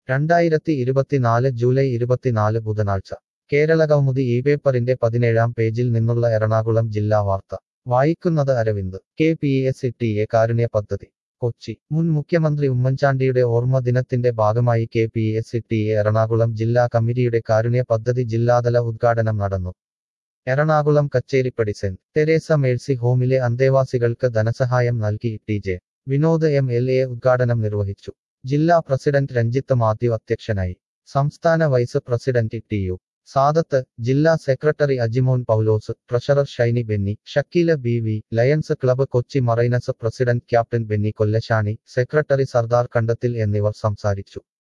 2024 July 24 ബുധനാഴ്ച കേരളകൗമുദി ഈ പേപ്പറിന്റെ 17-ാം പേജിൽ നിന്നുള്ള എറണാകുളം ജില്ലാ വാർത്ത വായിക്കുന്നത് അരവിന്ദ്. KPSTE കാരുണ്യ പദ്ധതി കൊച്ചി. മുൻ മുഖ്യമന്ത്രി ഉമ്മൻചാണ്ടിയുടെ ഓർമ്മ ദിനത്തിന്റെ ഭാഗമായി KPSTE എറണാകുളം ജില്ലാ കമ്മിറ്റിയുടെ കാരുണ്യ പദ്ധതി ജില്ലാതല ഉദ്ഘാടനം നടന്നു. Ernakulam Kacheripady saint Teresa mercy ഹോമിലെ അന്തേവാസികൾക്ക് ധനസഹായം നൽകി TJ വിനോദ് MLA ഉദ്ഘാടനം നിർവഹിച്ചു. ജില്ലാ പ്രസിഡന്റ് രഞ്ജിത്ത് മാത്യു അധ്യക്ഷനായി. സംസ്ഥാന വൈസ് പ്രസിഡന്റ് TU സാദത്ത്, ജില്ലാ secretary Ajimon Paulose, treasurer Shiny Benny, Shakeela BV, Lions Club Kochi Marines president captain Benny Kollashani, secretary Sardar Kandathil എന്നിവർ സംസാരിച്ചു.